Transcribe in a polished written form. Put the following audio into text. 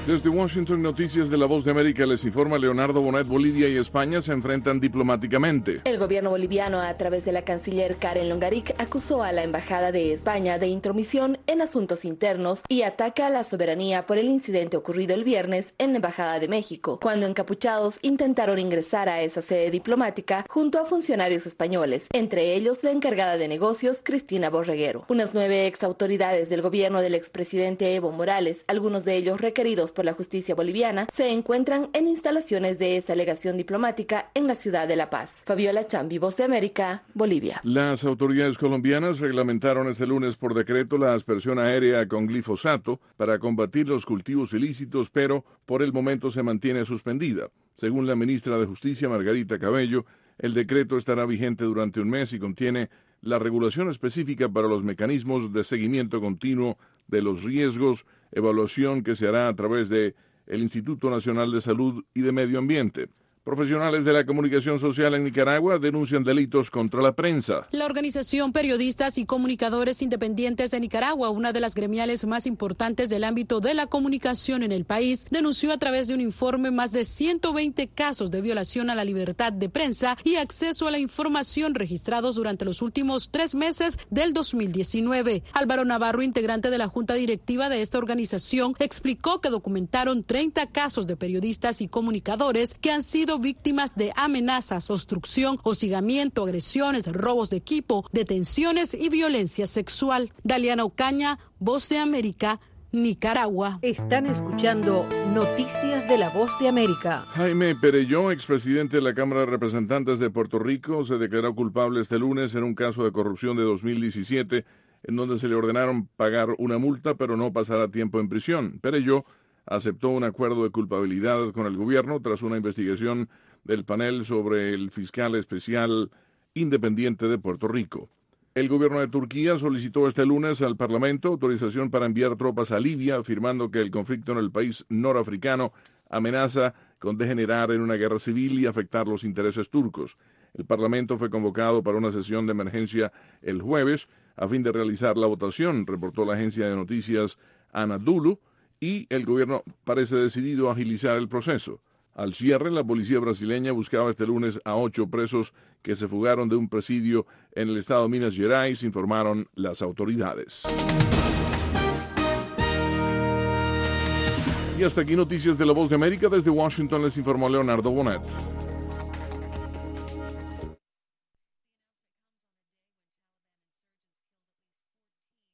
Desde Washington, Noticias de la Voz de América les informa Leonardo Bonet. Bolivia y España se enfrentan diplomáticamente. El gobierno boliviano, a través de la canciller Karen Longaric, acusó a la Embajada de España de intromisión en asuntos internos y ataca a la soberanía por el incidente ocurrido el viernes en la Embajada de México, cuando encapuchados intentaron ingresar a esa sede diplomática junto a funcionarios españoles, entre ellos la encargada de negocios, Cristina Borreguero. Unas 9 exautoridades del gobierno del expresidente Evo Morales, algunos de ellos requeridos por la justicia boliviana, se encuentran en instalaciones de esa legación diplomática en la ciudad de La Paz. Fabiola Chambi, Voz de América, Bolivia. Las autoridades colombianas reglamentaron este lunes por decreto la aspersión aérea con glifosato para combatir los cultivos ilícitos, pero por el momento se mantiene suspendida. Según la ministra de Justicia, Margarita Cabello, el decreto estará vigente durante un mes y contiene la regulación específica para los mecanismos de seguimiento continuo de los riesgos, evaluación que se hará a través de el Instituto Nacional de Salud y de Medio Ambiente. Profesionales de la comunicación social en Nicaragua denuncian delitos contra la prensa. La organización Periodistas y Comunicadores Independientes de Nicaragua, una de las gremiales más importantes del ámbito de la comunicación en el país, denunció a través de un informe más de 120 casos de violación a la libertad de prensa y acceso a la información registrados durante los últimos 3 meses del 2019. Álvaro Navarro, integrante de la junta directiva de esta organización, explicó que documentaron 30 casos de periodistas y comunicadores que han sido víctimas de amenazas, obstrucción, hostigamiento, agresiones, robos de equipo, detenciones y violencia sexual. Daliana Ocaña, Voz de América, Nicaragua. Están escuchando Noticias de la Voz de América. Jaime Perelló, expresidente de la Cámara de Representantes de Puerto Rico, se declaró culpable este lunes en un caso de corrupción de 2017, en donde se le ordenaron pagar una multa, pero no pasará tiempo en prisión. Perelló aceptó un acuerdo de culpabilidad con el gobierno tras una investigación del panel sobre el fiscal especial independiente de Puerto Rico. El gobierno de Turquía solicitó este lunes al Parlamento autorización para enviar tropas a Libia, afirmando que el conflicto en el país norafricano amenaza con degenerar en una guerra civil y afectar los intereses turcos. El Parlamento fue convocado para una sesión de emergencia el jueves a fin de realizar la votación, reportó la agencia de noticias Anadolu, y el gobierno parece decidido a agilizar el proceso. Al cierre, la policía brasileña buscaba este lunes a 8 presos que se fugaron de un presidio en el estado de Minas Gerais, informaron las autoridades. Y hasta aquí Noticias de la Voz de América. Desde Washington les informó Leonardo Bonet.